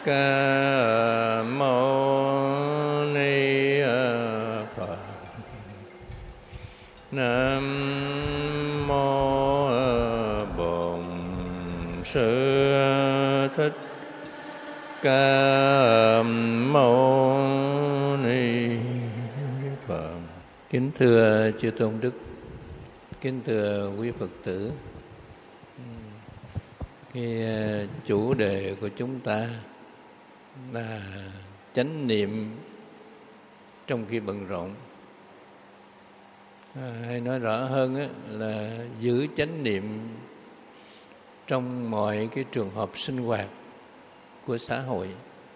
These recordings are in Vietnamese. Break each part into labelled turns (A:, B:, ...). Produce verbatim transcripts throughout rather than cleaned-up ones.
A: Ca Mâu Ni Phật. Nam mô Bổn Sư Thích Ca Mâu Ni Phật. Kính thưa chư tôn đức, kính thưa quý Phật tử, cái chủ đề của chúng ta là chánh niệm trong khi bận rộn. À, hay nói rõ hơn á, là giữ chánh niệm trong mọi cái trường hợp sinh hoạt của xã hội.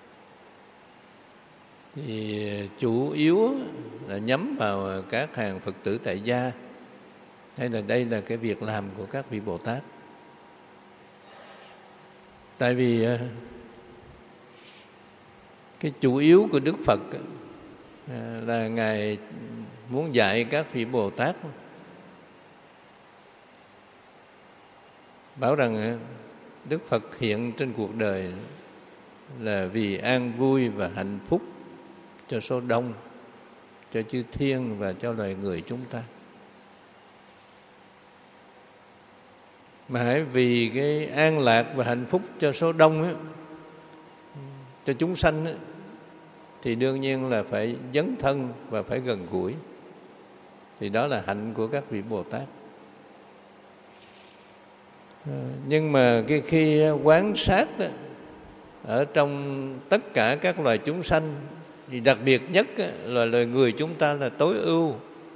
A: Thì chủ yếu là nhắm vào các hàng Phật tử tại gia, hay là đây là cái việc làm của các vị Bồ Tát. Tại vì cái chủ yếu của Đức Phật là Ngài muốn dạy các vị Bồ Tát bảo rằng Đức Phật hiện trên cuộc đời là vì an vui và hạnh phúc cho số đông, cho chư thiên và cho loài người chúng ta. Mà hãy vì cái an lạc và hạnh phúc cho số đông á, cho chúng sanh á, thì đương nhiên là phải dấn thân và phải gần gũi. Thì đó là hạnh của các vị Bồ Tát. Nhưng mà cái khi quán sát đó, ở trong tất cả các loài chúng sanh, thì đặc biệt nhất là loài người chúng ta là tối ưu.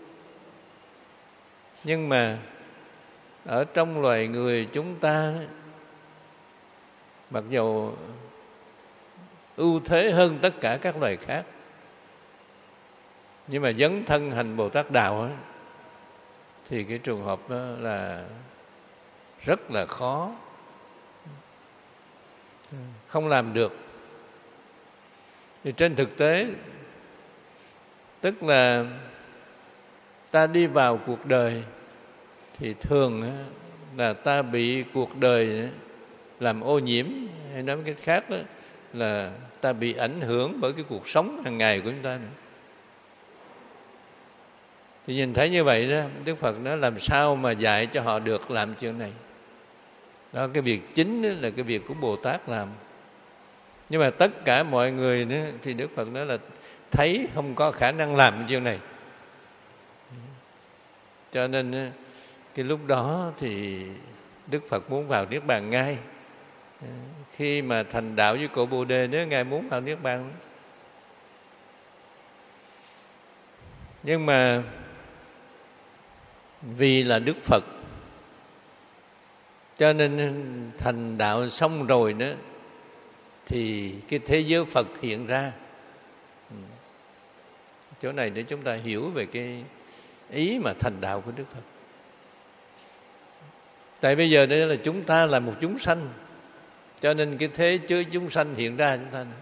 A: Nhưng mà ở trong loài người chúng ta, mặc dù ưu thế hơn tất cả các loài khác, nhưng mà dấn thân hành Bồ Tát Đạo ấy, thì cái trường hợp đó là rất là khó, không làm được. Thì trên thực tế, tức là ta đi vào cuộc đời thì thường là ta bị cuộc đời làm ô nhiễm, hay nói cái khác đó là ta bị ảnh hưởng bởi cái cuộc sống hàng ngày của chúng ta nữa. Thì nhìn thấy như vậy đó, Đức Phật nói làm sao mà dạy cho họ được làm chuyện này. Đó, cái việc chính đó là cái việc của Bồ Tát làm. Nhưng mà tất cả mọi người đó, thì Đức Phật nói là thấy không có khả năng làm chuyện này. Cho nên cái lúc đó thì Đức Phật muốn vào Niết Bàn ngay. Khi mà thành đạo với cội Bồ Đề, nếu Ngài muốn vào Niết Bàn. Nhưng mà vì là Đức Phật, cho nên thành đạo xong rồi đó, thì cái thế giới Phật hiện ra. Chỗ này để chúng ta hiểu về cái ý mà thành đạo của Đức Phật. Tại bây giờ đây là chúng ta là một chúng sanh, cho nên cái thế giới chúng sanh hiện ra chúng ta nữa.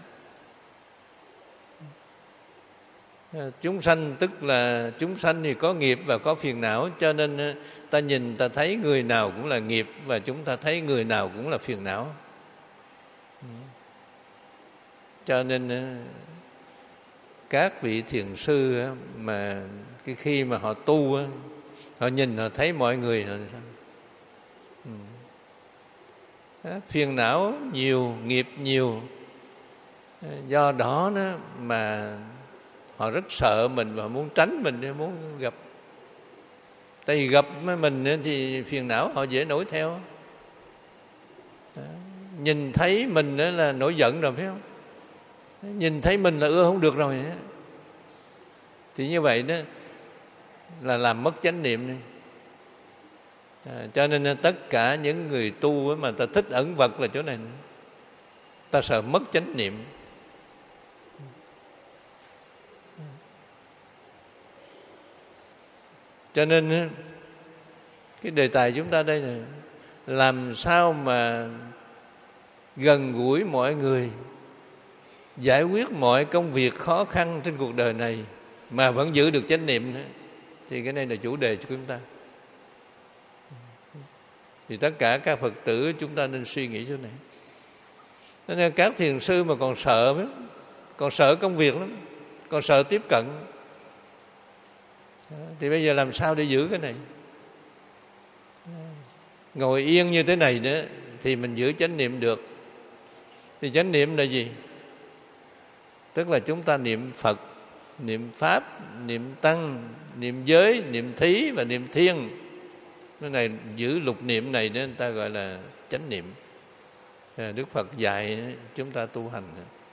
A: Chúng sanh tức là chúng sanh thì có nghiệp và có phiền não, cho nên ta nhìn ta thấy người nào cũng là nghiệp, và chúng ta thấy người nào cũng là phiền não. Cho nên các vị thiền sư mà cái khi mà họ tu, họ nhìn họ thấy mọi người họ phiền não nhiều, nghiệp nhiều. Do đó, đó mà họ rất sợ mình và muốn tránh mình, muốn gặp. Tại vì gặp mình thì phiền não họ dễ nổi theo. Đó. Nhìn thấy mình là nổi giận rồi, phải không? Nhìn thấy mình là ưa không được rồi. Thì như vậy đó là làm mất chánh niệm này. À, cho nên tất cả những người tu mà ta thích ẩn vật là chỗ này. Ta sợ mất chánh niệm. Cho nên cái đề tài chúng ta đây là làm sao mà gần gũi mọi người, giải quyết mọi công việc khó khăn trên cuộc đời này mà vẫn giữ được chánh niệm nữa. Thì cái này là chủ đề của chúng ta. Thì tất cả các Phật tử chúng ta nên suy nghĩ chỗ này. Nên các thiền sư mà còn sợ lắm, còn sợ công việc lắm, còn sợ tiếp cận. Thì bây giờ làm sao để giữ cái này? Ngồi yên như thế này nữa thì mình giữ chánh niệm được. Thì chánh niệm là gì? Tức là chúng ta niệm Phật, niệm Pháp, niệm Tăng, niệm giới, niệm thí và niệm thiên. Cái này giữ lục niệm này nên người ta gọi là chánh niệm. Đức Phật dạy chúng ta tu hành.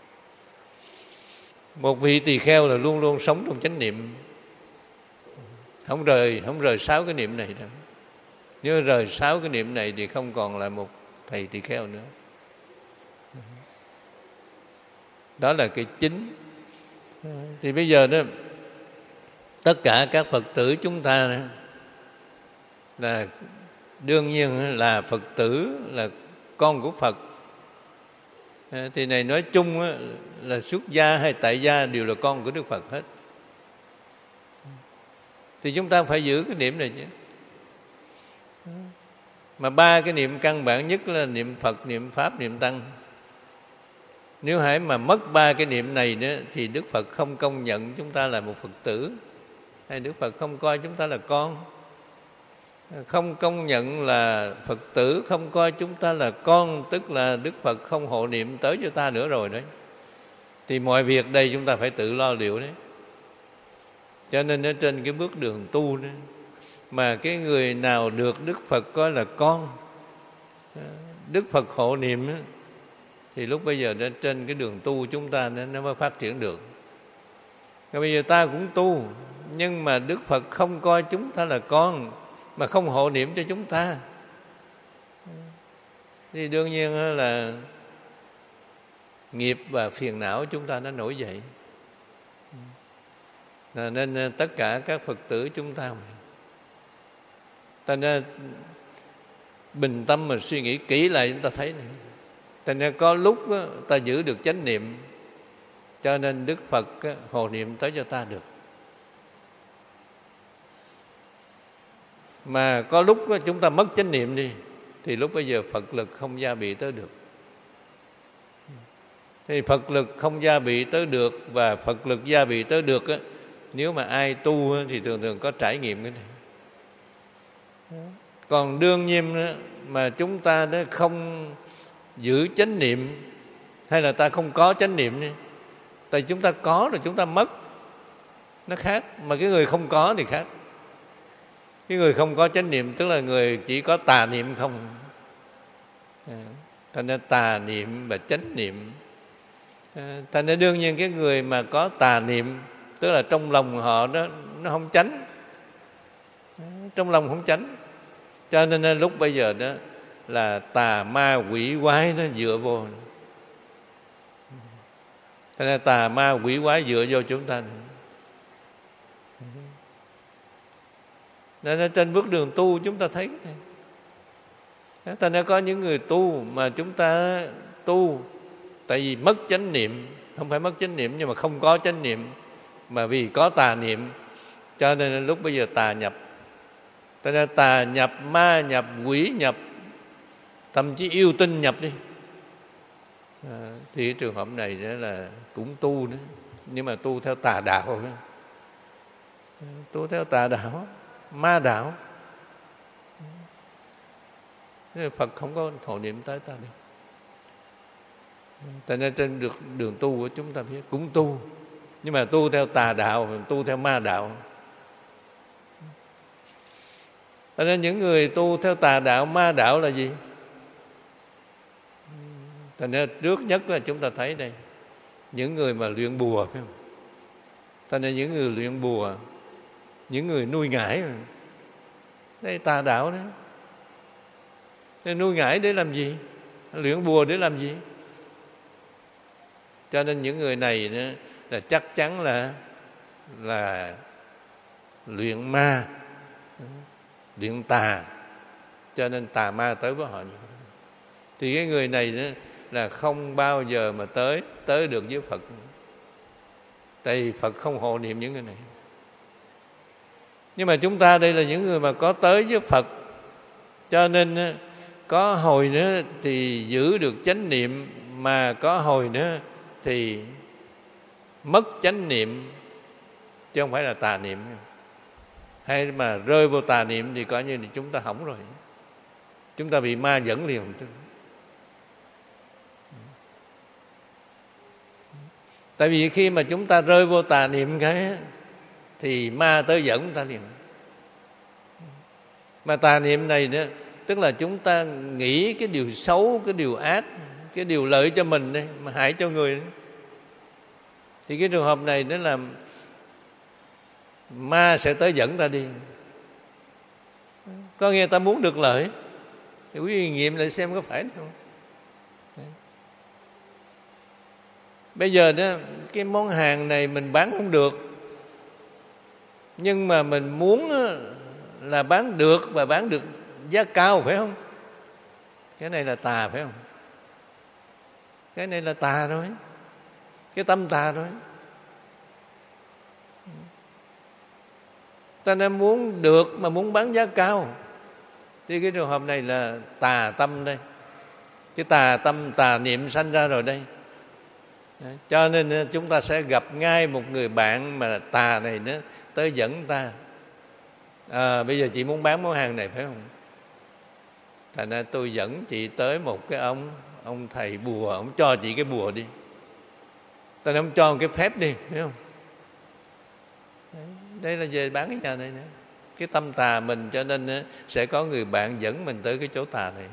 A: Một vị tỳ kheo là luôn luôn sống trong chánh niệm, không rời không rời sáu cái niệm này đâu. Nếu rời sáu cái niệm này thì không còn là một thầy tỳ kheo nữa. Đó là cái chính. Thì bây giờ đó, tất cả các Phật tử chúng ta là đương nhiên là Phật tử, là con của Phật. Thì này nói chung là xuất gia hay tại gia đều là con của Đức Phật hết. Thì chúng ta phải giữ cái niệm này chứ. Mà ba cái niệm căn bản nhất là niệm Phật, niệm Pháp, niệm Tăng. Nếu hãy mà mất ba cái niệm này nữa thì Đức Phật không công nhận chúng ta là một Phật tử, hay Đức Phật không coi chúng ta là con. Không công nhận là Phật tử, không coi chúng ta là con, tức là Đức Phật không hộ niệm tới cho ta nữa rồi đấy. Thì mọi việc đây chúng ta phải tự lo liệu đấy. Cho nên ở trên cái bước đường tu đó, mà cái người nào được Đức Phật coi là con, Đức Phật hộ niệm đó, thì lúc bây giờ trên cái đường tu chúng ta nó mới phát triển được. Và bây giờ ta cũng tu, nhưng mà Đức Phật không coi chúng ta là con, mà không hộ niệm cho chúng ta, thì đương nhiên là nghiệp và phiền não chúng ta nó nổi dậy. Nên tất cả các Phật tử chúng ta ta nên bình tâm mà suy nghĩ kỹ lại, chúng ta thấy này. Thành ra có lúc đó, ta giữ được chánh niệm, cho nên Đức Phật đó, hộ niệm tới cho ta được. Mà có lúc đó, chúng ta mất chánh niệm đi, thì lúc bây giờ Phật lực không gia bị tới được. Thì Phật lực không gia bị tới được, và Phật lực gia bị tới được á, nếu mà ai tu á, thì thường thường có trải nghiệm cái này. Còn đương nhiên đó, mà chúng ta đó không giữ chánh niệm, hay là ta không có chánh niệm đi, tại chúng ta có rồi chúng ta mất, nó khác. Mà cái người không có thì khác. Cái người không có chánh niệm tức là người chỉ có tà niệm không. Thành ra tà niệm và chánh niệm. Thành ra đương nhiên cái người mà có tà niệm, tức là trong lòng họ đó nó không chánh, trong lòng không chánh, cho nên lúc bây giờ đó là tà ma quỷ quái nó dựa vô. Thành ra tà ma quỷ quái dựa vô chúng ta. Nên trên bước đường tu chúng ta thấy cái này. Thành ra có những người tu mà chúng ta tu tại vì mất chánh niệm, không phải mất chánh niệm nhưng mà không có chánh niệm, mà vì có tà niệm, cho nên lúc bây giờ tà nhập. Thành ra tà nhập, ma nhập, quỷ nhập, thậm chí yêu tinh nhập đi. À, thì cái trường hợp này đó là cũng tu nữa, nhưng mà tu theo tà đạo nữa. Tu theo tà đạo, ma đạo. Phật không có hộ niệm tới ta được. Tại nên trên được đường tu của chúng ta biết cũng tu, nhưng mà tu theo tà đạo, tu theo ma đạo. Cho nên những người tu theo tà đạo, ma đạo là gì? Thành ra trước nhất là chúng ta thấy đây, những người mà luyện bùa, phải không? Thành ra những người luyện bùa, những người nuôi ngải, đây tà đạo đó. Thế nuôi ngải để làm gì? Luyện bùa để làm gì? Cho nên những người này đó, là chắc chắn là là luyện ma, luyện tà, cho nên tà ma tới với họ. Thì cái người này đó là không bao giờ mà tới tới được với Phật, tại vì Phật không hộ niệm những người này. Nhưng mà chúng ta đây là những người mà có tới với Phật, cho nên có hồi nữa thì giữ được chánh niệm mà có hồi nữa thì mất chánh niệm, chứ không phải là tà niệm. Hay mà rơi vô tà niệm thì coi như là chúng ta hỏng rồi, chúng ta bị ma dẫn liền. Tại vì khi mà chúng ta rơi vô tà niệm cái thì ma tới dẫn chúng ta liền. Mà tà niệm này nữa, tức là chúng ta nghĩ cái điều xấu, cái điều ác, cái điều lợi cho mình đây, mà hại cho người đấy. Thì cái trường hợp này nó là ma sẽ tới dẫn ta đi. Có nghe ta muốn được lợi, thì quý vị nghiệm lại xem có phải không. Bây giờ đó, cái món hàng này mình bán không được, nhưng mà mình muốn là bán được và bán được giá cao, phải không? Cái này là tà, phải không? Cái này là tà rồi, cái tâm tà rồi. Ta nên muốn được mà muốn bán giá cao, thì cái trường hợp này là tà tâm đây. Cái tà tâm, tà niệm sanh ra rồi đây. Đấy. Cho nên chúng ta sẽ gặp ngay một người bạn mà tà này nữa tới dẫn ta. À, bây giờ chị muốn bán món hàng này, phải không? Thành ra tôi dẫn chị tới một cái ông ông thầy bùa, ông cho chị cái bùa đi, ta nói ông cho một cái phép đi, phải không? Đấy. Đây là về bán cái nhà này nữa. Cái tâm tà mình, cho nên sẽ có người bạn dẫn mình tới cái chỗ tà này.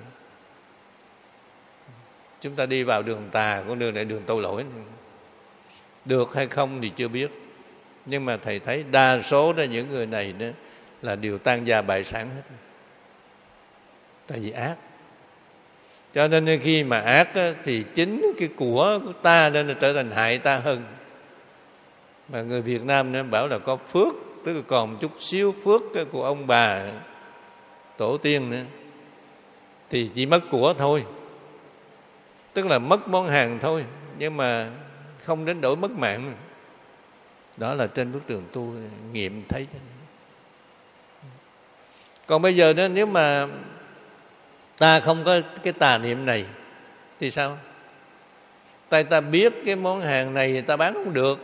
A: Chúng ta đi vào đường tà, con đường này đường tội lỗi. Được hay không thì chưa biết, nhưng mà thầy thấy đa số đó những người này đó là đều tan gia bại sản hết. Tại vì ác. Cho nên khi mà ác á, thì chính cái của ta nên là trở thành hại ta hơn. Mà người Việt Nam nó bảo là có phước, tức là còn một chút xíu phước của ông bà tổ tiên nữa, thì chỉ mất của thôi, tức là mất món hàng thôi, nhưng mà không đến đổi mất mạng. Đó là trên bước đường tu nghiệm thấy. Còn bây giờ đó, nếu mà ta không có cái tà niệm này thì sao? Tại ta biết cái món hàng này ta bán không được,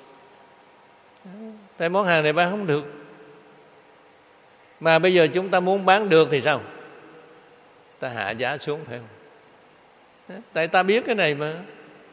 A: tại món hàng này bán không được. Mà bây giờ chúng ta muốn bán được thì sao? Ta hạ giá xuống, phải không? Tại ta biết cái này mà.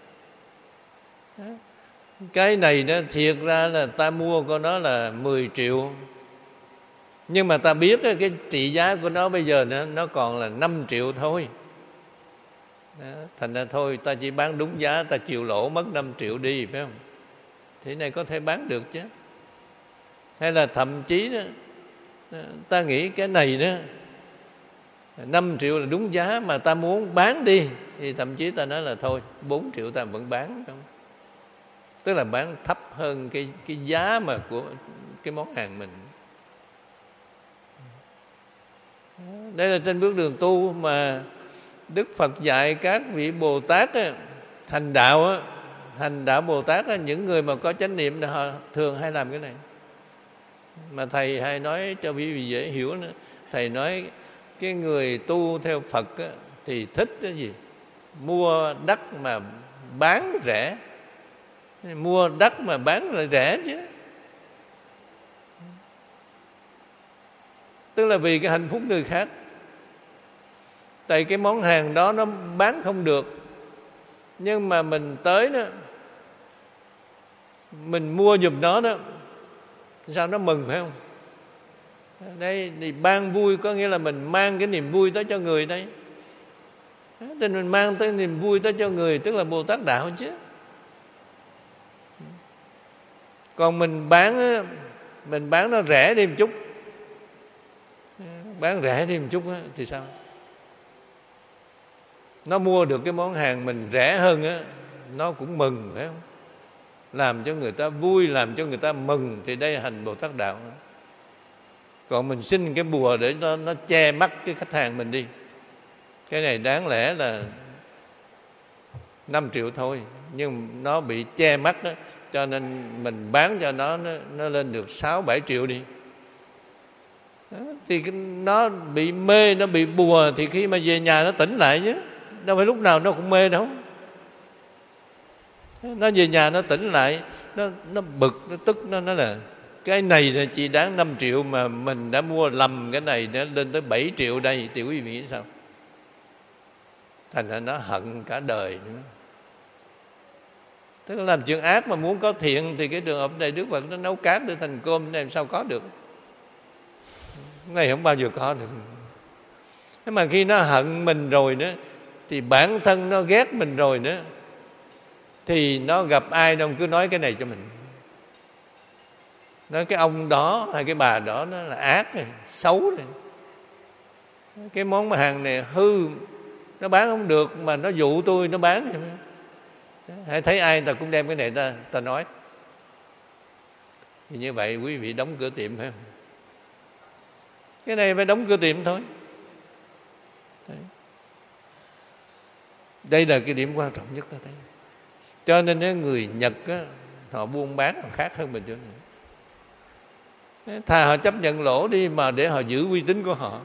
A: Cái này đó thiệt ra là ta mua của nó là mười triệu, nhưng mà ta biết cái trị giá của nó bây giờ nó, nó còn là năm triệu thôi. Đó. Thành ra thôi ta chỉ bán đúng giá, ta chịu lỗ mất năm triệu đi, phải không? Thế này có thể bán được chứ. Hay là thậm chí đó, ta nghĩ cái này đó năm triệu là đúng giá, mà ta muốn bán đi thì thậm chí ta nói là thôi bốn triệu ta vẫn bán, không? Tức là bán thấp hơn cái, cái giá mà của cái món hàng mình. Đây là trên bước đường tu mà Đức Phật dạy các vị Bồ Tát á, thành đạo á, thành đạo Bồ Tát á, những người mà có chánh niệm là họ thường hay làm cái này. Mà thầy hay nói cho quý vị dễ hiểu nữa, thầy nói cái người tu theo Phật á, thì thích cái gì? Mua đắt mà bán rẻ. Mua đắt mà bán lại rẻ chứ. Tức là vì cái hạnh phúc người khác. Tại cái món hàng đó nó bán không được, nhưng mà mình tới đó, mình mua giùm nó đó, sao nó mừng, phải không? Đây thì ban vui, có nghĩa là mình mang cái niềm vui tới cho người đây. Thì mình mang tới niềm vui tới cho người, tức là Bồ Tát đạo chứ. Còn mình bán mình bán nó rẻ đi một chút, bán rẻ đi một chút thì sao? Nó mua được cái món hàng mình rẻ hơn á, nó cũng mừng, phải không? Làm cho người ta vui, làm cho người ta mừng, thì đây là hành Bồ Tát đạo. Còn mình xin cái bùa để nó, nó che mắt cái khách hàng mình đi, cái này đáng lẽ là năm triệu thôi, nhưng nó bị che mắt đó, cho nên mình bán cho nó nó, nó lên được sáu bảy triệu đi. Đó, thì nó bị mê, nó bị bùa, thì khi mà về nhà nó tỉnh lại chứ, đâu phải lúc nào nó cũng mê đâu. Nó về nhà nó tỉnh lại, nó nó bực, nó tức, nó nói là cái này là chỉ đáng năm triệu mà mình đã mua lầm cái này nó lên tới bảy triệu đây, thì quý vị nghĩ sao? Thành ra nó hận cả đời nữa. Tức là làm chuyện ác mà muốn có thiện thì cái trường hợp này Đức Phật nó nấu cát để thành cơm này làm sao có được? Cái này không bao giờ có được. Thế mà khi nó hận mình rồi nữa, thì bản thân nó ghét mình rồi nữa, thì nó gặp ai đâu cứ nói cái này cho mình. Nói cái ông đó hay cái bà đó nó là ác này, xấu này. Cái món hàng này hư, nó bán không được mà nó dụ tôi nó bán. Hãy thấy ai ta cũng đem cái này ta ta nói. Thì như vậy quý vị đóng cửa tiệm phải không? Cái này phải đóng cửa tiệm thôi. Đấy. Đây là cái điểm quan trọng nhất ta thấy. Cho nên người Nhật á, họ buôn bán họ khác hơn mình chỗ này. Thà họ chấp nhận lỗ đi mà để họ giữ uy tín của họ.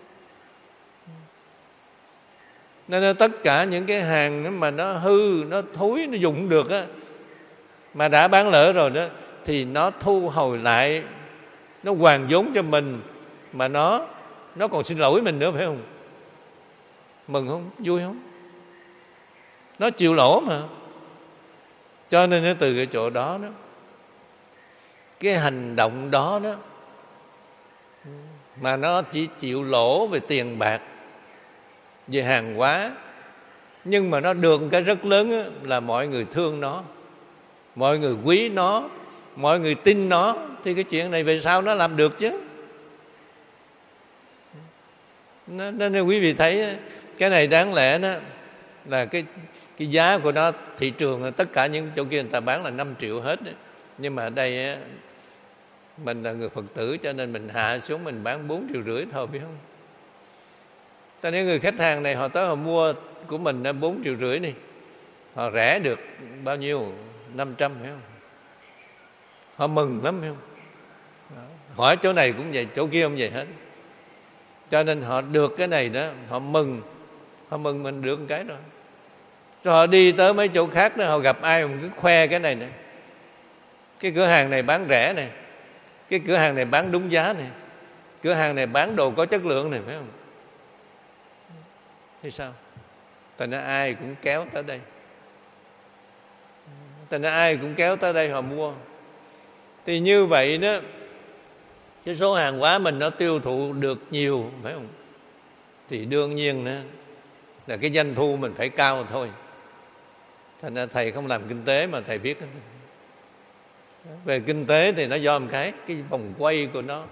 A: Nên tất cả những cái hàng mà nó hư, nó thối, nó dùng không được á, mà đã bán lỡ rồi đó, thì nó thu hồi lại, nó hoàn vốn cho mình, mà nó nó còn xin lỗi mình nữa phải không? Mừng không? Vui không? Nó chịu lỗ mà. Cho nên nó từ cái chỗ đó đó, cái hành động đó đó, mà nó chỉ chịu lỗ về tiền bạc, về hàng hóa, nhưng mà nó được cái rất lớn á, là mọi người thương nó, mọi người quý nó, mọi người tin nó, thì cái chuyện này về sau nó làm được chứ. Nên quý vị thấy cái này đáng lẽ đó là cái cái giá của nó thị trường, tất cả những chỗ kia người ta bán là năm triệu hết đấy. Nhưng mà ở đây mình là người Phật tử cho nên mình hạ xuống mình bán bốn triệu rưỡi thôi, biết không? Ta nếu người khách hàng này họ tới họ mua của mình là bốn triệu rưỡi đi, họ rẻ được bao nhiêu? Năm trăm phải không? Họ mừng lắm phải không? Hỏi chỗ này cũng vậy, chỗ kia không vậy hết. Cho nên họ được cái này đó, họ mừng, họ mừng mình được một cái rồi. Rồi họ đi tới mấy chỗ khác đó, họ gặp ai cũng cứ khoe cái này nè. Cái cửa hàng này bán rẻ này, cái cửa hàng này bán đúng giá này, cửa hàng này bán đồ có chất lượng này, phải không? Thì sao? Thành ra ai cũng kéo tới đây. Thành ra ai cũng kéo tới đây họ mua. Thì như vậy đó, cái số hàng hóa mình nó tiêu thụ được nhiều, phải không? Thì đương nhiên đó, là cái doanh thu mình phải cao thôi. Thành ra thầy không làm kinh tế mà thầy biết đó. Về kinh tế thì nó do một cái cái vòng quay của nó.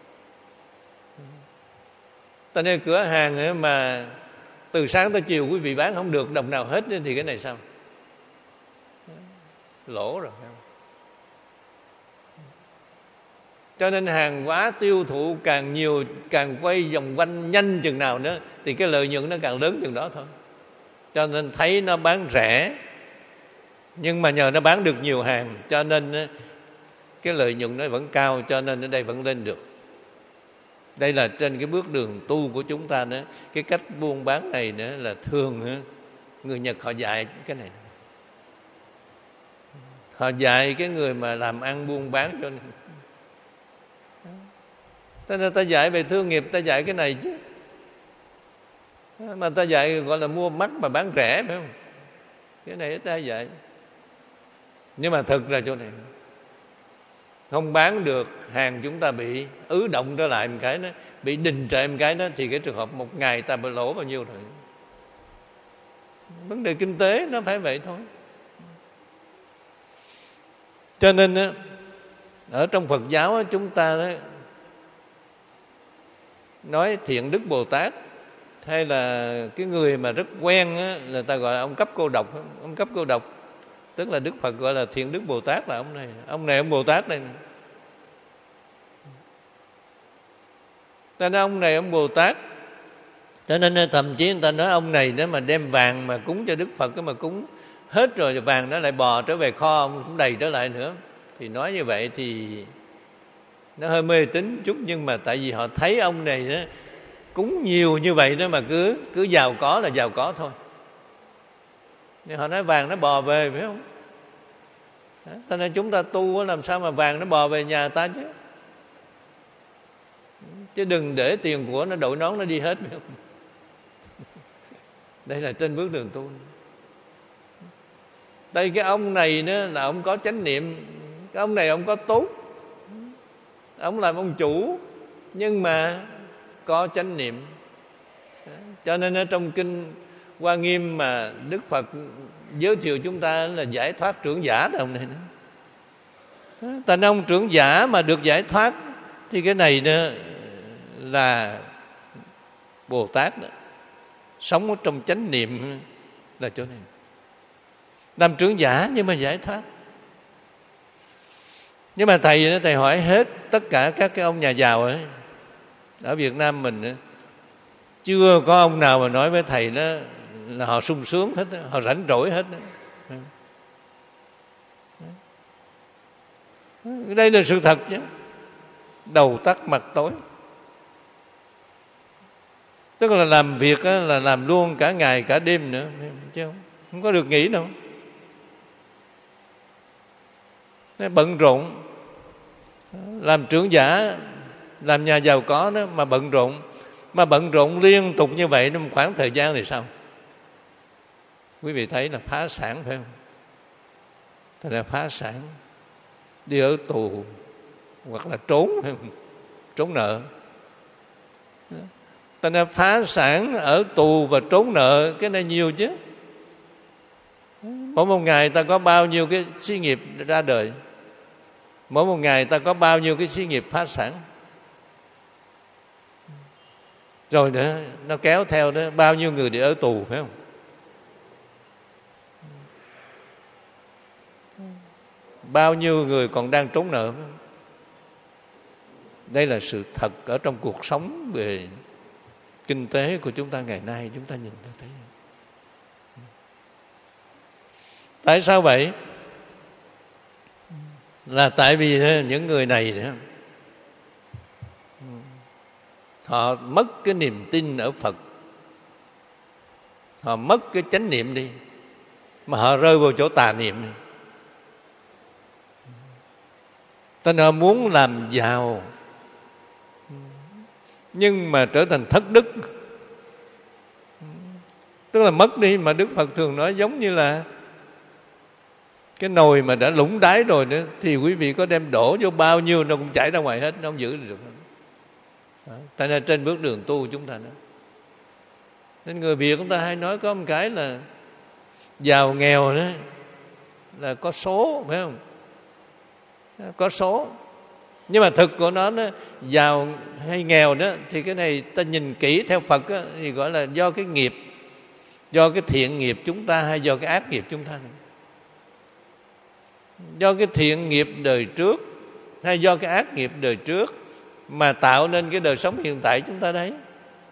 A: Ta nên cửa hàng ấy mà từ sáng tới chiều quý vị bán không được đồng nào hết thì cái này sao? Lỗ rồi phải không? Cho nên hàng hóa tiêu thụ càng nhiều, càng quay vòng quanh nhanh chừng nào nữa thì cái lợi nhuận nó càng lớn chừng đó thôi. Cho nên thấy nó bán rẻ, nhưng mà nhờ nó bán được nhiều hàng cho nên cái lợi nhuận nó vẫn cao, cho nên ở đây vẫn lên được. Đây là trên cái bước đường tu của chúng ta nữa. Cái cách buôn bán này nữa là thường người Nhật họ dạy cái này. Họ dạy cái người mà làm ăn buôn bán cho nên. Thế nên ta dạy về thương nghiệp, ta dạy cái này chứ. Mà ta dạy gọi là mua mắc mà bán rẻ, phải không? Cái này ta dạy. Nhưng mà thực ra chỗ này không bán được hàng, chúng ta bị ứ động trở lại một cái đó, bị đình trệ một cái đó, thì cái trường hợp một ngày ta bị lỗ bao nhiêu rồi. Vấn đề kinh tế nó phải vậy thôi. Cho nên ở trong Phật giáo chúng ta nói thiện đức Bồ Tát, hay là cái người mà rất quen á, là ta gọi là ông cấp cô độc. Ông cấp cô độc tức là Đức Phật gọi là thiện đức Bồ Tát là ông này. Ông này ông Bồ Tát này. Ta nói ông này ông Bồ Tát. Cho nên thậm chí người ta nói ông này nếu mà đem vàng mà cúng cho Đức Phật, mà cúng hết rồi vàng nó lại bò trở về kho, ông cũng đầy trở lại nữa. Thì nói như vậy thì nó hơi mê tín chút, nhưng mà tại vì họ thấy ông này đó cúng nhiều như vậy đó mà cứ cứ giàu có là giàu có thôi. Nhưng họ nói vàng nó bò về, phải không? Cho nên chúng ta tu làm sao mà vàng nó bò về nhà ta chứ. Chứ đừng để tiền của nó đội nón nó đi hết. Đây là trên bước đường tu. Đây cái ông này nữa là ông có chánh niệm. Cái ông này ông có tốt, ông làm ông chủ, nhưng mà có chánh niệm. Cho nên ở trong kinh Hoa Nghiêm mà Đức Phật giới thiệu chúng ta là giải thoát trưởng giả đó ông này nữa. Thành ông trưởng giả mà được giải thoát thì cái này nữa là Bồ Tát đó, sống ở trong chánh niệm là chỗ này. Làm trưởng giả nhưng mà giải thoát. Nhưng mà thầy thầy hỏi hết tất cả các cái ông nhà giàu ấy, ở Việt Nam mình ấy, chưa có ông nào mà nói với thầy đó là họ sung sướng hết, họ rảnh rỗi hết. Đây là sự thật chứ. Đầu tắt mặt tối. Tức là làm việc là làm luôn cả ngày cả đêm nữa, chứ không, không có được nghỉ đâu. Bận rộn. Làm trưởng giả, làm nhà giàu có đó mà bận rộn, mà bận rộn liên tục như vậy trong khoảng thời gian thì sao? Quý vị thấy là phá sản phải không? Thật là phá sản, đi ở tù hoặc là trốn, phải không? Trốn nợ. Thật là phá sản, ở tù và trốn nợ, cái này nhiều chứ. Mỗi một ngày ta có bao nhiêu cái xí nghiệp ra đời, mỗi một ngày ta có bao nhiêu cái xí nghiệp phá sản. Rồi nữa nó kéo theo đó bao nhiêu người đi ở tù, phải không? Bao nhiêu người còn đang trốn nợ. Đây là sự thật ở trong cuộc sống về kinh tế của chúng ta ngày nay, chúng ta nhìn thấy. Tại sao vậy? Là tại vì những người này nữa, họ mất cái niềm tin ở Phật, họ mất cái chánh niệm đi, mà họ rơi vào chỗ tà niệm. Ta nên muốn làm giàu nhưng mà trở thành thất đức, tức là mất đi. Mà Đức Phật thường nói giống như là cái nồi mà đã lũng đáy rồi nữa, thì quý vị có đem đổ vô bao nhiêu nó cũng chảy ra ngoài hết, nó không giữ được. Tại nên trên bước đường tu chúng ta nữa. Nên người Việt chúng ta hay nói có một cái là giàu nghèo đó là có số, phải không? Có số. Nhưng mà thực của nó, nó giàu hay nghèo đó thì cái này ta nhìn kỹ theo Phật đó, thì gọi là do cái nghiệp, do cái thiện nghiệp chúng ta hay do cái ác nghiệp chúng ta này. Do cái thiện nghiệp đời trước hay do cái ác nghiệp đời trước mà tạo nên cái đời sống hiện tại chúng ta đấy.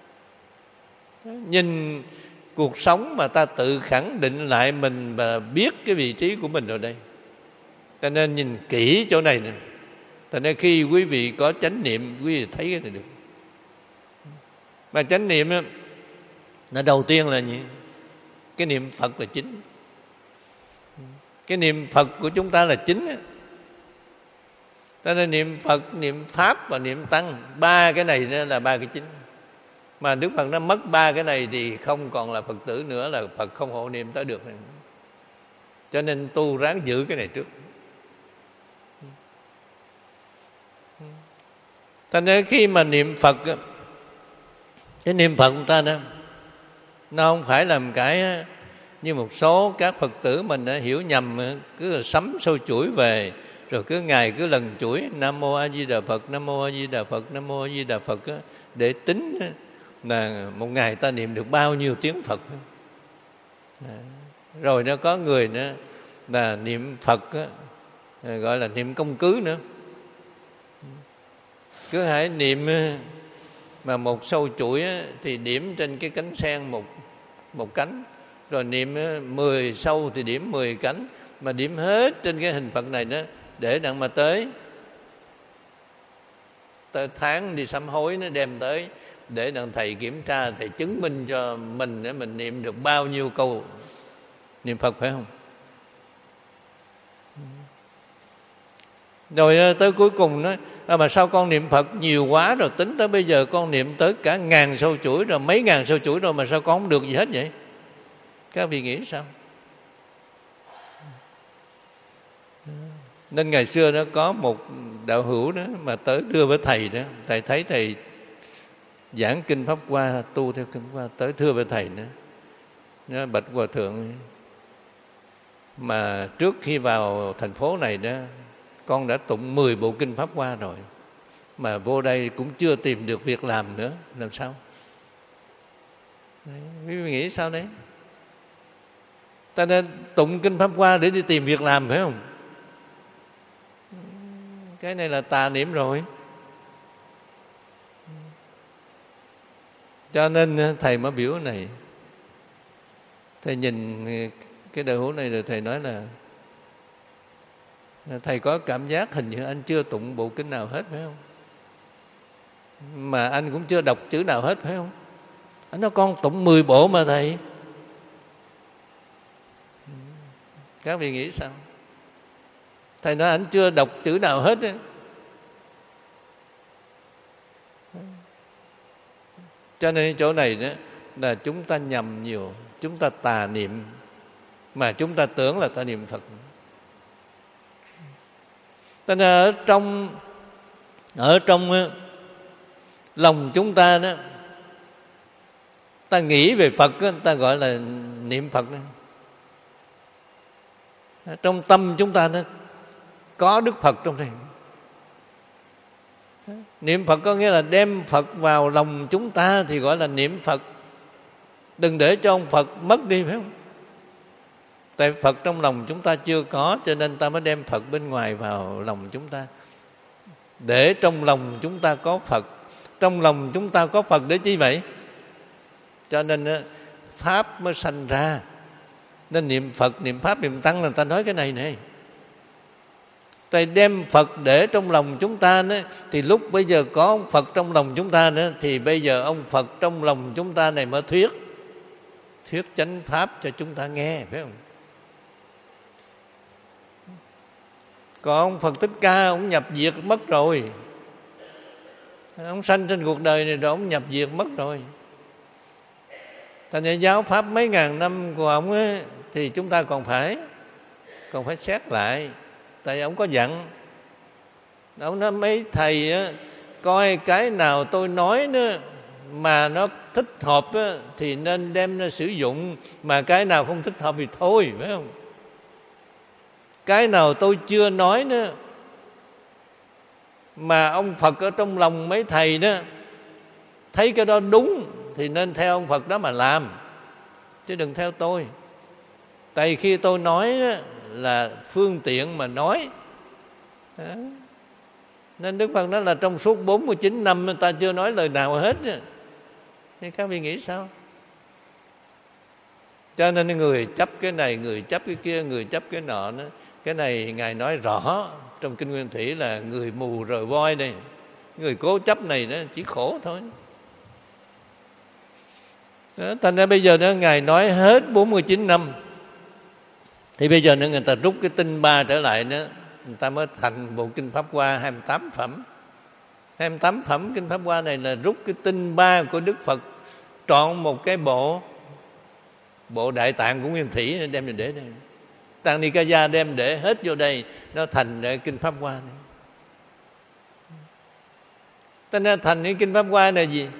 A: Nhìn cuộc sống mà ta tự khẳng định lại mình và biết cái vị trí của mình ở đây. Cho nên nhìn kỹ chỗ này nè. Cho nên khi quý vị có chánh niệm, quý vị thấy cái này được. Mà chánh niệm á, nó đầu tiên là gì? Cái niệm Phật là chính. Cái niệm Phật của chúng ta là chính á. Cho nên niệm Phật, niệm Pháp và niệm Tăng, ba cái này là ba cái chính. Mà Đức Phật nó mất ba cái này thì không còn là Phật tử nữa, là Phật không hộ niệm tới được. Cho nên tu ráng giữ cái này trước. Cho nên khi mà niệm Phật, cái niệm Phật của ta đó, nó không phải làm cái như một số các Phật tử mình đã hiểu nhầm, cứ là sắm sâu chuỗi về, rồi cứ ngày cứ lần chuỗi Nam Mô A Di Đà Phật, Nam Mô A Di Đà Phật, Nam Mô A Di Đà Phật, để tính là một ngày ta niệm được bao nhiêu tiếng Phật. Rồi nó có người nữa là niệm Phật gọi là niệm công cứ nữa. Cứ hãy niệm mà một sâu chuỗi thì điểm trên cái cánh sen một, một cánh. Rồi niệm mười sâu thì điểm mười cánh. Mà điểm hết trên cái hình Phật này đó, để đặng mà tới tới tháng đi sám hối nó đem tới, để đặng thầy kiểm tra, thầy chứng minh cho mình để mình niệm được bao nhiêu câu niệm Phật, phải không? Rồi tới cuối cùng nói à, mà sao con niệm Phật nhiều quá rồi, tính tới bây giờ con niệm tới cả ngàn sâu chuỗi rồi, mấy ngàn sâu chuỗi rồi mà sao con không được gì hết vậy? Các vị nghĩ sao? Nên ngày xưa nó có một đạo hữu đó mà tới đưa với thầy đó, thầy thấy thầy giảng kinh Pháp Hoa, tu theo kinh Pháp Hoa, tới thưa với thầy nữa, nó bạch hòa thượng, mà trước khi vào thành phố này đó con đã tụng mười bộ kinh Pháp Hoa rồi, mà vô đây cũng chưa tìm được việc làm nữa, làm sao? Đấy, quý vị nghĩ sao đấy? Ta nên tụng kinh Pháp Hoa để đi tìm việc làm phải không? Cái này là tà niệm rồi. Cho nên thầy mới biểu này, thầy nhìn cái đạo hữu này rồi thầy nói là thầy có cảm giác hình như anh chưa tụng bộ kinh nào hết phải không? Mà anh cũng chưa đọc chữ nào hết phải không? Anh nói con tụng mười bộ mà thầy. Các vị nghĩ sao? Thầy nói anh chưa đọc chữ nào hết ấy. Cho nên chỗ này đó là chúng ta nhầm nhiều, chúng ta tà niệm mà chúng ta tưởng là ta niệm Phật. Cho nên ở trong ở trong lòng chúng ta đó, ta nghĩ về Phật đó, ta gọi là niệm Phật đó. Trong tâm chúng ta đó có Đức Phật trong đây. Niệm Phật có nghĩa là đem Phật vào lòng chúng ta thì gọi là niệm Phật. Đừng để cho ông Phật mất đi phải không? Tại Phật trong lòng chúng ta chưa có, cho nên ta mới đem Phật bên ngoài vào lòng chúng ta. Để trong lòng chúng ta có Phật. Trong lòng chúng ta có Phật để chi vậy? Cho nên Pháp mới sanh ra. Nên niệm Phật, niệm Pháp, niệm Tăng là ta nói cái này này. Tại đem Phật để trong lòng chúng ta nữa, thì lúc bây giờ có ông Phật trong lòng chúng ta nữa, thì bây giờ ông Phật trong lòng chúng ta này mới thuyết thuyết chánh Pháp cho chúng ta nghe, phải không? Còn ông Phật Thích Ca, ông nhập diệt mất rồi. Ông sanh trên cuộc đời này rồi ông nhập diệt mất rồi. Thành ra giáo Pháp mấy ngàn năm của ông ấy, thì chúng ta còn phải còn phải xét lại. Tại ông có dặn, ông nói mấy thầy á, coi cái nào tôi nói nữa mà nó thích hợp á, thì nên đem ra sử dụng, mà cái nào không thích hợp thì thôi, phải không? Cái nào tôi chưa nói nữa mà ông Phật ở trong lòng mấy thầy đó thấy cái đó đúng thì nên theo ông Phật đó mà làm, chứ đừng theo tôi. Tại khi tôi nói đó là phương tiện mà nói đó. Nên Đức Phật nói là trong suốt bốn mươi chín năm ta chưa nói lời nào hết. Thì các vị nghĩ sao? Cho nên người chấp cái này, người chấp cái kia, người chấp cái nọ đó. Cái này Ngài nói rõ trong Kinh Nguyên Thủy là người mù rờ voi đây. Người cố chấp này đó chỉ khổ thôi. Đó, thành ra bây giờ đó Ngài nói hết bốn mươi chín năm, thì bây giờ nữa người ta rút cái tinh ba trở lại nữa, người ta mới thành bộ Kinh Pháp Hoa hai mươi tám phẩm. hai mươi tám phẩm Kinh Pháp Hoa này là rút cái tinh ba của Đức Phật, trọn một cái bộ bộ Đại Tạng của Nguyên Thủy đem về để đây. Tăng Nikaya đem để hết vô đây, nó thành Kinh Pháp Hoa này. Cho nên thành cái Kinh Pháp Hoa này gì?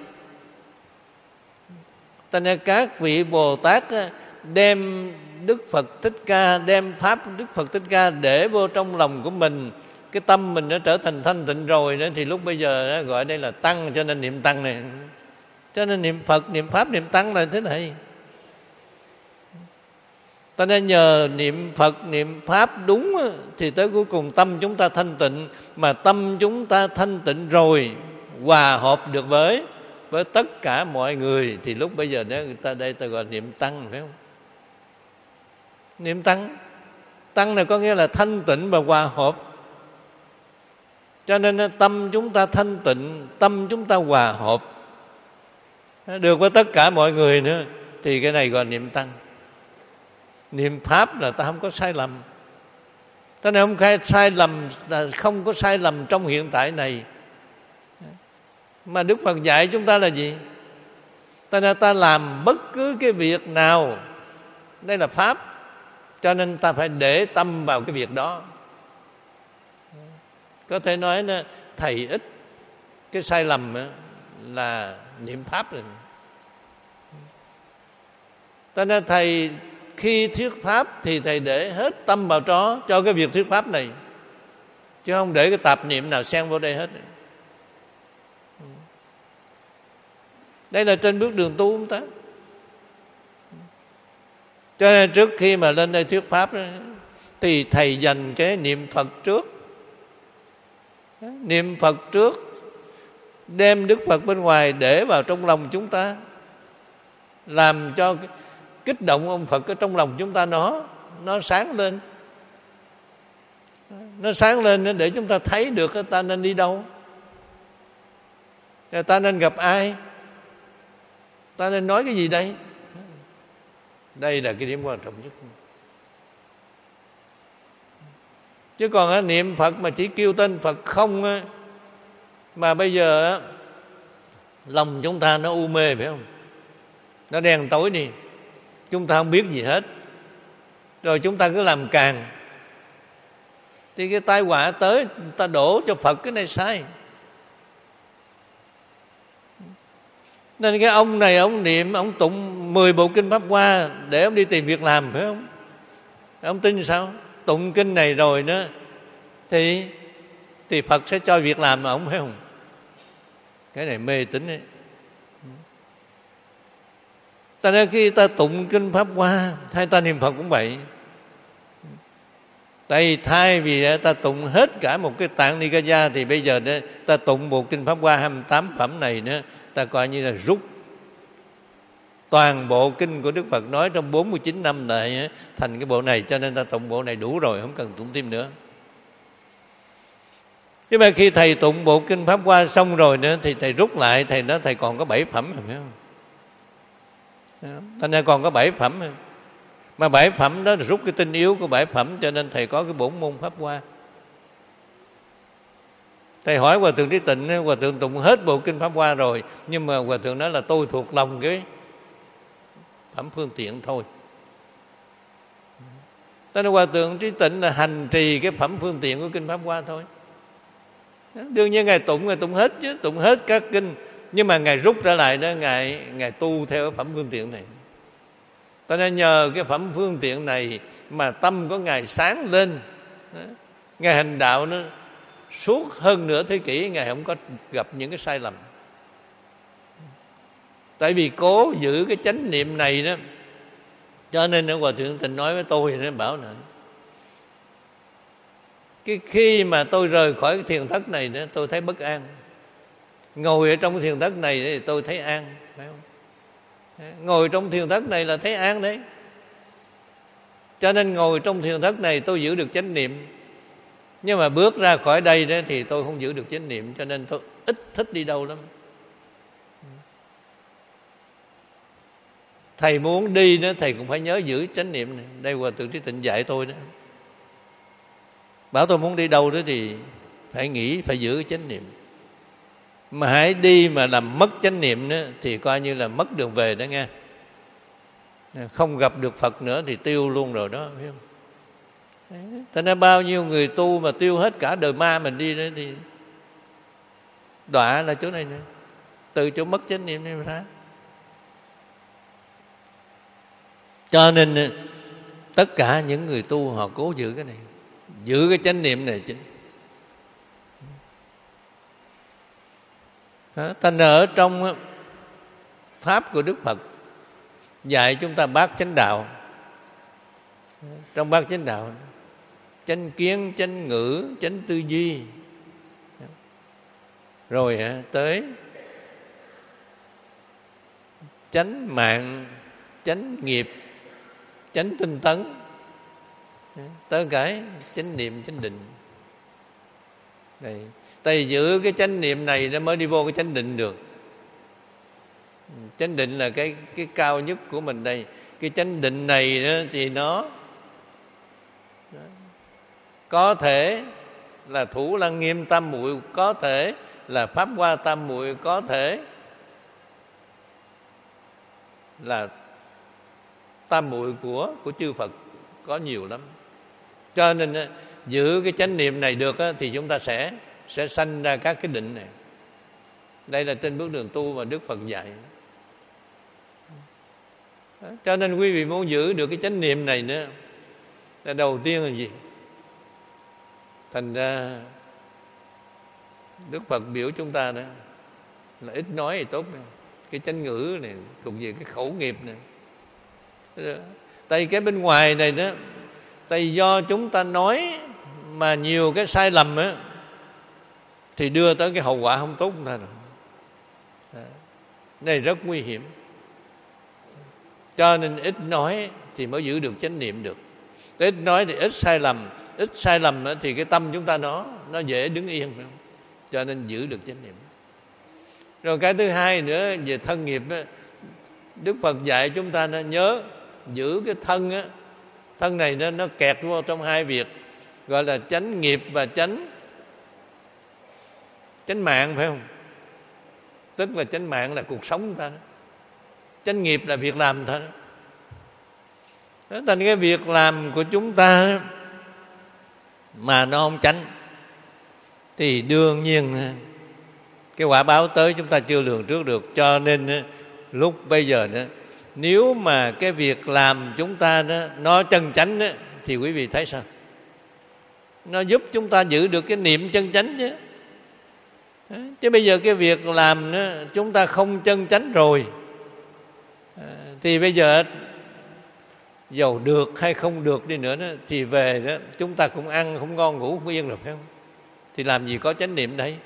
A: Cho nên các vị Bồ Tát đem Đức Phật Thích Ca, đem Pháp Đức Phật Thích Ca để vô trong lòng của mình. Cái tâm mình nó trở thành thanh tịnh rồi đó, thì lúc bây giờ đó, gọi đây là Tăng, cho nên niệm Tăng này. Cho nên niệm Phật, niệm Pháp, niệm Tăng là thế này. Cho nên nhờ niệm Phật, niệm Pháp đúng thì tới cuối cùng tâm chúng ta thanh tịnh. Mà tâm chúng ta thanh tịnh rồi, hòa hợp được với với tất cả mọi người, thì lúc bây giờ đó, người ta đây ta gọi niệm Tăng, phải không? Niệm Tăng. Tăng này có nghĩa là thanh tịnh và hòa hợp. Cho nên tâm chúng ta thanh tịnh, tâm chúng ta hòa hợp được với tất cả mọi người nữa, thì cái này gọi niệm Tăng. Niệm Pháp là ta không có sai lầm. Cho nên không khai sai lầm, không có sai lầm trong hiện tại này. Mà Đức Phật dạy chúng ta là gì? Ta nên ta làm bất cứ cái việc nào, đây là pháp, cho nên ta phải để tâm vào cái việc đó. Có thể nói là thầy ít cái sai lầm là niệm pháp rồi. Cho nên thầy khi thuyết pháp thì thầy để hết tâm vào đó cho cái việc thuyết pháp này, chứ không để cái tạp niệm nào xen vô đây hết. Đây là trên bước đường tu chúng ta. Cho nên trước khi mà lên đây thuyết pháp đó, thì thầy dành cái niệm Phật trước. Niệm Phật trước, đem Đức Phật bên ngoài để vào trong lòng chúng ta, làm cho kích động ông Phật ở trong lòng chúng ta nó nó sáng lên. Nó sáng lên để chúng ta thấy được ta nên đi đâu, ta nên gặp ai, ta nên nói cái gì đây. Đây là cái điểm quan trọng nhất. Chứ còn niệm Phật mà chỉ kêu tên Phật không, mà bây giờ lòng chúng ta nó u mê, phải không? Nó đen tối đi, chúng ta không biết gì hết, rồi chúng ta cứ làm càng, thì cái tai họa tới, ta đổ cho Phật cái này sai. Nên cái ông này ông niệm, ông tụng mười bộ kinh Pháp Hoa để ông đi tìm việc làm, phải không? Ông tin sao? Tụng kinh này rồi đó thì thì Phật sẽ cho việc làm mà ông, phải không? Cái này mê tín ấy. Ta nên khi ta tụng kinh Pháp Hoa hay ta niệm Phật cũng vậy. Tại vì thay vì ta tụng hết cả một cái Tạng Nikaya, thì bây giờ đó, ta tụng bộ kinh Pháp Hoa hai mươi tám phẩm này nữa, ta coi như là rút toàn bộ kinh của Đức Phật nói trong bốn mươi chín năm này thành cái bộ này. Cho nên ta tụng bộ này đủ rồi, không cần tụng thêm nữa. Nhưng mà khi thầy tụng bộ kinh Pháp Hoa xong rồi nữa, thì thầy rút lại, thầy nói thầy còn có bảy phẩm, phải không? Thành ra còn có bảy phẩm. Mà bảy phẩm đó là rút cái tinh yếu của bảy phẩm, cho nên thầy có cái bổn môn Pháp Hoa. Thầy hỏi Hòa Thượng Trí Tịnh, Hòa Thượng tụng hết bộ kinh Pháp Hoa rồi, nhưng mà Hòa Thượng nói là tôi thuộc lòng cái phẩm phương tiện thôi. Cho nên Hòa Thượng Trí Tịnh là hành trì cái phẩm phương tiện của kinh Pháp Hoa thôi. Đương nhiên Ngài tụng, Ngài tụng hết chứ, tụng hết các kinh, nhưng mà Ngài rút trở lại đó, Ngài, Ngài tu theo cái phẩm phương tiện này. Cho nên nhờ cái phẩm phương tiện này mà tâm của Ngài sáng lên. Ngài hành đạo nó suốt hơn nửa thế kỷ, Ngài không có gặp những cái sai lầm. Tại vì cố giữ cái chánh niệm này đó, cho nên Hòa Thượng Tịnh nói với tôi, nó bảo là cái khi mà tôi rời khỏi cái thiền thất này đó, tôi thấy bất an. Ngồi ở trong cái thiền thất này thì tôi thấy an, phải không? Ngồi trong thiền thất này là thấy an đấy. Cho nên ngồi trong thiền thất này tôi giữ được chánh niệm. Nhưng mà bước ra khỏi đây đó thì tôi không giữ được chánh niệm, cho nên tôi ít thích đi đâu lắm. Thầy muốn đi đó, thầy cũng phải nhớ giữ chánh niệm này. Đây Hòa Thượng Trí Tịnh dạy tôi đó. Bảo tôi muốn đi đâu đó thì phải nghĩ, phải giữ chánh niệm. Mà hãy đi mà làm mất chánh niệm đó, thì coi như là mất đường về đó nghe. Không gặp được Phật nữa thì tiêu luôn rồi đó, biết không? Thế nên bao nhiêu người tu mà tiêu hết cả đời ma mình đi đó, thì đọa là chỗ này nữa. Từ chỗ mất chánh niệm này ra. Cho nên tất cả những người tu họ cố giữ cái này, giữ cái chánh niệm này chính. Thành ở trong pháp của Đức Phật dạy chúng ta bát chánh đạo. Trong bát chánh đạo, chánh kiến, chánh ngữ, chánh tư duy, rồi tới chánh mạng, chánh nghiệp, chánh tinh tấn, tới cái chánh niệm, chánh định. Đây, tại giữ cái chánh niệm này nó mới đi vô cái chánh định được. Chánh định là cái cái cao nhất của mình đây. Cái chánh định này đó thì nó có thể là Thủ Lăng Nghiêm tam muội, có thể là Pháp Hoa tam muội, có thể là tam muội của của chư Phật, có nhiều lắm. Cho nên giữ cái chánh niệm này được thì chúng ta sẽ sẽ sanh ra các cái định này. Đây là trên bước đường tu mà Đức Phật dạy. Cho nên quý vị muốn giữ được cái chánh niệm này nữa, là đầu tiên là gì? Thành ra Đức Phật biểu chúng ta đó là ít nói thì tốt. Cái chánh ngữ này thuộc về cái khẩu nghiệp này. Tại cái bên ngoài này đó, tại do chúng ta nói mà nhiều cái sai lầm á, thì đưa tới cái hậu quả không tốt của ta rồi. Đây rất nguy hiểm. Cho nên ít nói thì mới giữ được chánh niệm được. Ít nói thì ít sai lầm. Ít sai lầm thì cái tâm chúng ta nó nó dễ đứng yên, phải không? Cho nên giữ được chánh niệm. Rồi cái thứ hai nữa về thân nghiệp á, Đức Phật dạy chúng ta nên nhớ giữ cái thân á. Thân này nó, nó kẹt vô trong hai việc, gọi là chánh nghiệp và chánh chánh mạng, phải không? Tức là chánh mạng là cuộc sống của ta đó. Chánh nghiệp là việc làm thôi. Đó, thành cái việc làm của chúng ta mà nó không chánh thì đương nhiên cái quả báo tới chúng ta chưa lường trước được. Cho nên lúc bây giờ đó, nếu mà cái việc làm chúng ta đó, nó chân chánh đó, thì quý vị thấy sao? Nó giúp chúng ta giữ được cái niệm chân chánh chứ. Chứ bây giờ cái việc làm đó, chúng ta không chân chánh rồi, thì bây giờ dầu được hay không được đi nữa đó, thì về đó chúng ta cũng ăn không ngon, ngủ không yên rồi, phải không? Thì làm gì có chánh niệm đấy.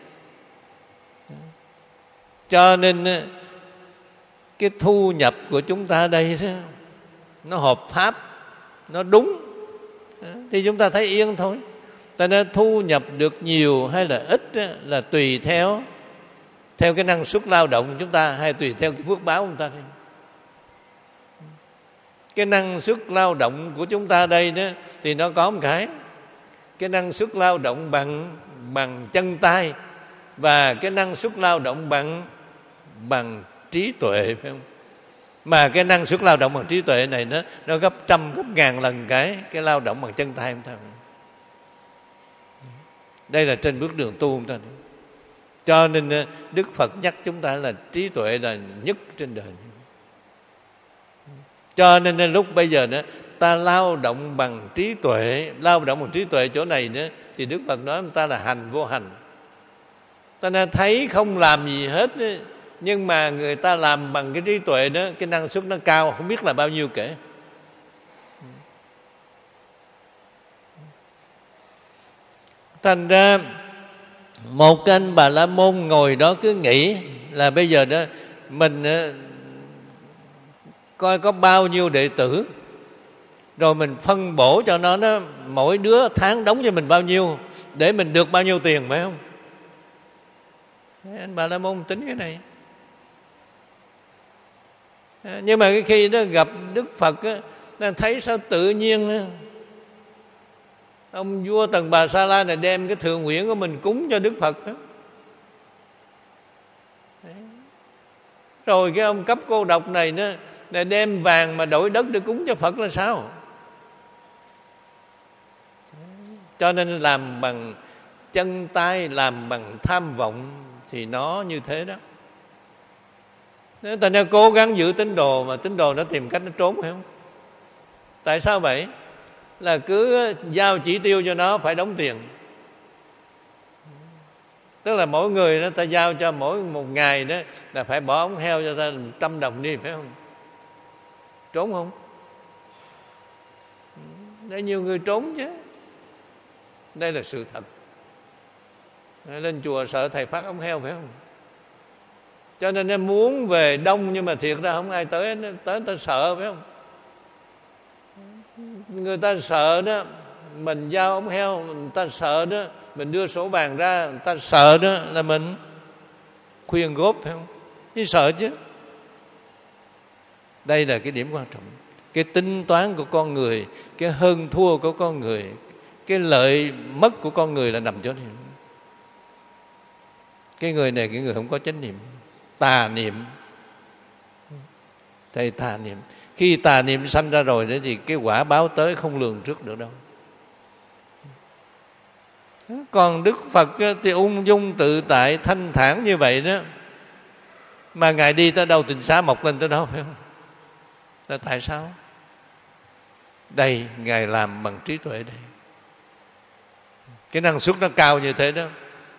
A: Cho nên cái thu nhập của chúng ta đây đó, nó hợp pháp, nó đúng, thì chúng ta thấy yên thôi. Ta nên thu nhập được nhiều hay là ít là tùy theo theo cái năng suất lao động của chúng ta, hay tùy theo cái phước báo của chúng ta. Cái năng suất lao động của chúng ta đây đó thì nó có một cái cái năng suất lao động bằng bằng chân tay, và cái năng suất lao động bằng bằng trí tuệ, phải không? Mà cái năng suất lao động bằng trí tuệ này nó nó gấp trăm gấp ngàn lần cái cái lao động bằng chân tay của ta. Đây là trên bước đường tu của ta. Cho nên Đức Phật nhắc chúng ta là trí tuệ là nhất trên đời. Cho nên lúc bây giờ đó, ta lao động bằng trí tuệ. Lao động bằng trí tuệ chỗ này nữa, thì Đức Phật nói ta là hành vô hành. Ta nên thấy không làm gì hết đó, nhưng mà người ta làm bằng cái trí tuệ đó, cái năng suất nó cao, không biết là bao nhiêu kể. Thành ra một cái anh Bà La Môn ngồi đó cứ nghĩ là bây giờ đó mình coi có bao nhiêu đệ tử, rồi mình phân bổ cho nó, nó mỗi đứa tháng đóng cho mình bao nhiêu để mình được bao nhiêu tiền, phải không? Anh Bà La Môn tính cái này. Nhưng mà khi nó gặp Đức Phật á, nó thấy sao tự nhiên á, ông vua Tần Bà Sa La này đem cái thượng nguyện của mình cúng cho Đức Phật đó. Rồi cái ông cấp cô độc này nó để đem vàng mà đổi đất để cúng cho Phật là sao? Cho nên làm bằng chân tay, làm bằng tham vọng thì nó như thế đó. Nếu ta nên cố gắng giữ tín đồ mà tín đồ nó tìm cách nó trốn, phải không? Tại sao vậy? Là cứ giao chỉ tiêu cho nó phải đóng tiền. Tức là mỗi người đó, ta giao cho mỗi một ngày đó là phải bỏ ống heo cho ta một trăm đồng đi, phải không? Trốn không? Để nhiều người trốn chứ. Đây là sự thật. Lên chùa sợ thầy phát ống heo, phải không? Cho nên em muốn về đông, nhưng mà thiệt ra không ai tới, tới ta sợ, phải không? Người ta sợ đó, mình giao ống heo, người ta sợ đó, mình đưa sổ vàng ra, người ta sợ đó là mình khuyên góp, phải không? Chứ sợ chứ. Đây là cái điểm quan trọng. Cái tính toán của con người, cái hơn thua của con người, cái lợi mất của con người là nằm chỗ này. Cái người này cái người không có chánh niệm, tà niệm. Thầy tà niệm, khi tà niệm sanh ra rồi đó thì cái quả báo tới không lường trước được đâu. Còn Đức Phật thì ung dung tự tại thanh thản như vậy đó, mà Ngài đi tới đâu tịnh xá mọc lên tới đó, phải không? Là tại sao? Đây Ngài làm bằng trí tuệ đây. Cái năng suất nó cao như thế đó.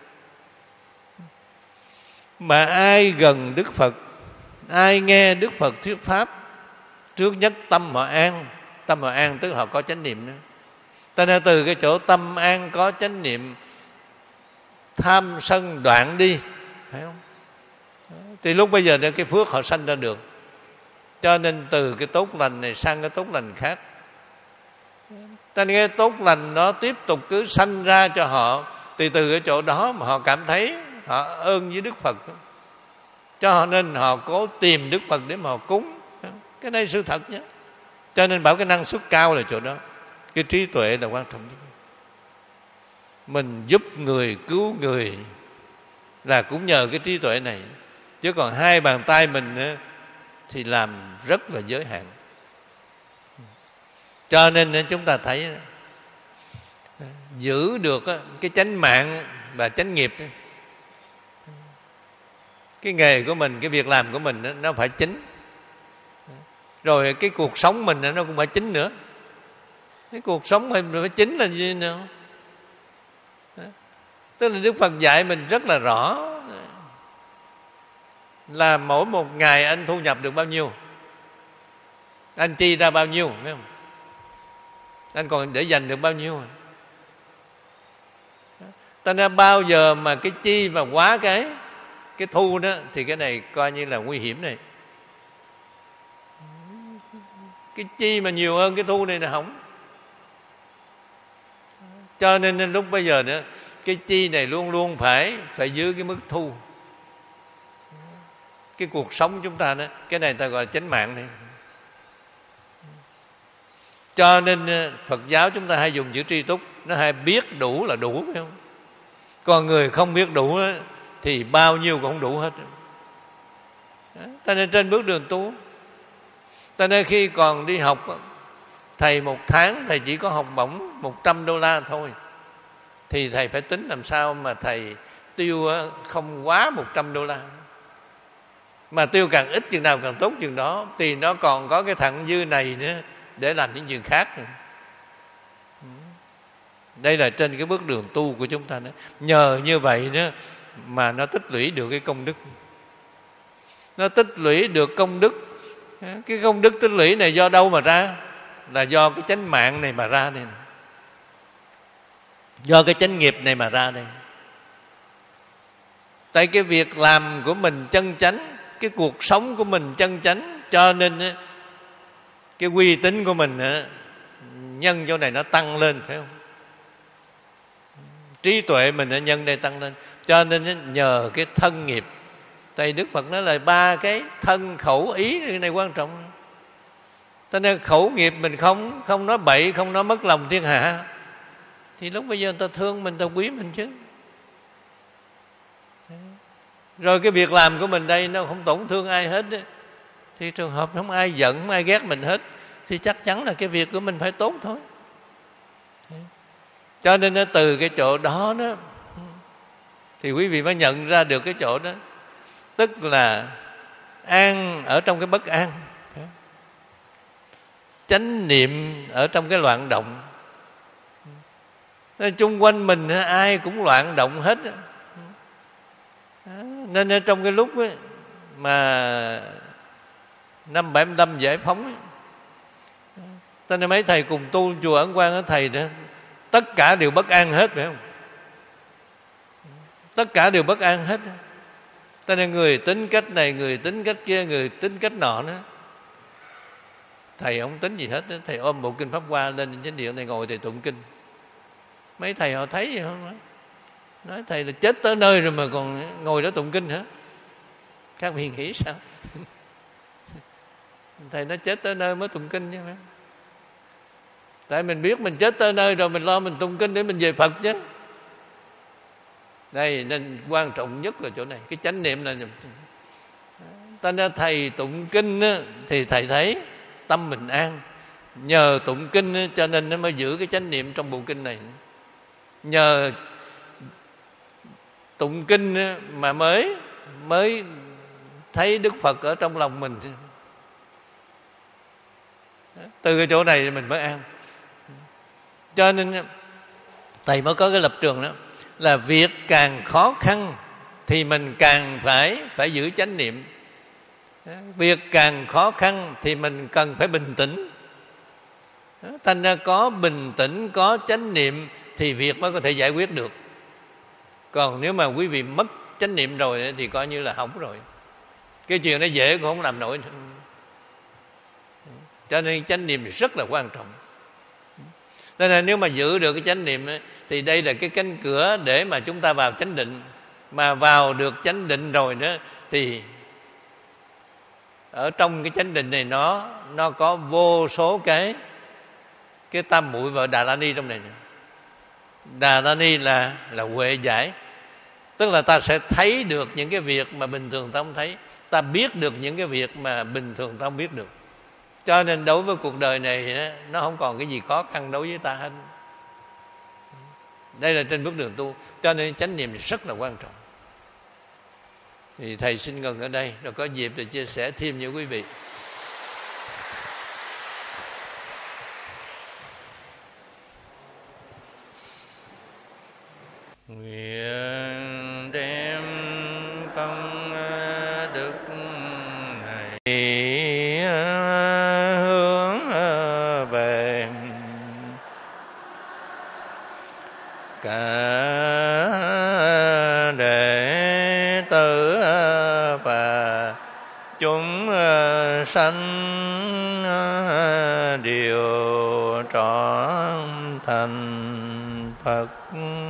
A: Mà ai gần Đức Phật, ai nghe Đức Phật thuyết pháp, trước nhất tâm họ an. Tâm họ an tức họ có chánh niệm đó. Ta nên từ cái chỗ tâm an có chánh niệm, tham sân đoạn đi, phải không? Thì lúc bây giờ cái phước họ sanh ra được. Cho nên từ cái tốt lành này sang cái tốt lành khác. Ta nên cái tốt lành nó tiếp tục cứ sanh ra cho họ. Thì từ cái chỗ đó mà họ cảm thấy họ ơn với Đức Phật, cho họ nên họ cố tìm Đức Phật để mà họ cúng. Cái này sự thật nhé. Cho nên bảo cái năng suất cao là chỗ đó. Cái trí tuệ là quan trọng nhất. Mình giúp người, cứu người là cũng nhờ cái trí tuệ này. Chứ còn hai bàn tay mình thì làm rất là giới hạn. Cho nên chúng ta thấy giữ được cái chánh mạng và chánh nghiệp, cái nghề của mình, cái việc làm của mình nó phải chính. Rồi cái cuộc sống mình nó cũng phải chính nữa. Cái cuộc sống mình phải chính là gì nữa? Tức là Đức Phật dạy mình rất là rõ là mỗi một ngày anh thu nhập được bao nhiêu, anh chi ra bao nhiêu, phải không? Anh còn để dành được bao nhiêu. Ta nên bao giờ mà cái chi mà quá cái cái thu đó thì cái này coi như là nguy hiểm này. Cái chi mà nhiều hơn cái thu này là hỏng. Cho nên lúc bây giờ nữa, cái chi này luôn luôn phải phải giữ cái mức thu. Cái cuộc sống chúng ta đó, cái này ta gọi là chánh mạng này. Cho nên Phật giáo chúng ta hay dùng chữ tri túc, nó hay biết đủ là đủ, phải không? Còn người không biết đủ thì bao nhiêu cũng không đủ hết. Ta nên trên bước đường tu, ta nên khi còn đi học, thầy một tháng thầy chỉ có học bổng một trăm đô la thôi, thì thầy phải tính làm sao mà thầy tiêu không quá một trăm đô la. Mà tiêu càng ít chừng nào càng tốt chừng đó, thì nó còn có cái thặng dư này nữa để làm những chuyện khác nữa. Đây là trên cái bước đường tu của chúng ta đó. Nhờ như vậy đó mà nó tích lũy được cái công đức. Nó tích lũy được công đức. Cái công đức tích lũy này do đâu mà ra? Là do cái chánh mạng này mà ra đây. Do cái chánh nghiệp này mà ra đây. Tại cái việc làm của mình chân chánh, cái cuộc sống của mình chân chánh, cho nên cái uy tín của mình nhân chỗ này nó tăng lên, phải không? Trí tuệ mình nhân đây tăng lên. Cho nên nhờ cái thân nghiệp. Tại Đức Phật nói là ba cái thân khẩu ý, cái này quan trọng. Cho nên khẩu nghiệp mình không không nói bậy, không nói mất lòng thiên hạ, thì lúc bây giờ người ta thương mình, người ta quý mình chứ. Rồi cái việc làm của mình đây nó không tổn thương ai hết đó, thì trường hợp không ai giận, không ai ghét mình hết, thì chắc chắn là cái việc của mình phải tốt thôi. Cho nên nó từ cái chỗ đó đó thì quý vị mới nhận ra được cái chỗ đó. Tức là an ở trong cái bất an, chánh niệm ở trong cái loạn động. Nên chung quanh mình ai cũng loạn động hết. Nên ở trong cái lúc ấy, mà năm bảy mươi lăm giải phóng ấy, cho nên mấy thầy cùng tu chùa Ấn Quang ở thầy đó, tất cả đều bất an hết, phải không? Tất cả đều bất an hết. Cho nên người tính cách này, người tính cách kia, người tính cách nọ nữa. Thầy không tính gì hết. Thầy ôm bộ kinh Pháp Hoa lên chánh điện, thầy ngồi thầy tụng kinh. Mấy thầy họ thấy gì không? Nói thầy là chết tới nơi rồi mà còn ngồi đó tụng kinh hả? Các vị nghĩ sao? Thầy nói chết tới nơi mới tụng kinh chứ. Tại mình biết mình chết tới nơi rồi, mình lo mình tụng kinh để mình về Phật chứ. Đây nên quan trọng nhất là chỗ này, cái chánh niệm là ta ra thầy tụng kinh á, thì thầy thấy tâm mình an. Nhờ tụng kinh á, cho nên nó mới giữ cái chánh niệm trong bộ kinh này. Nhờ tụng kinh á, mà mới mới thấy Đức Phật ở trong lòng mình. Từ cái chỗ này mình mới an. Cho nên thầy mới có cái lập trường đó là việc càng khó khăn thì mình càng phải phải giữ chánh niệm. Việc càng khó khăn thì mình cần phải bình tĩnh. Thành ra có bình tĩnh, có chánh niệm thì việc mới có thể giải quyết được. Còn nếu mà quý vị mất chánh niệm rồi thì coi như là hỏng rồi. Cái chuyện đó dễ cũng không làm nổi. Cho nên chánh niệm rất là quan trọng. Cho nên nếu mà giữ được cái chánh niệm thì đây là cái cánh cửa để mà chúng ta vào chánh định. Mà vào được chánh định rồi đó thì ở trong cái chánh định này nó nó có vô số cái cái tam muội và Đà La Ni trong này. Đà La Ni là là huệ giải, tức là ta sẽ thấy được những cái việc mà bình thường ta không thấy, ta biết được những cái việc mà bình thường ta không biết được. Cho nên đối với cuộc đời này nó không còn cái gì khó khăn đối với ta hết. Đây là trên bước đường tu. Cho nên chánh niệm rất là quan trọng. Thì thầy xin ngừng ở đây, rồi có dịp để chia sẻ thêm với quý vị. Nguyện đem công đức này hướng về cả đệ tử và chúng sanh đều trọn thành Phật.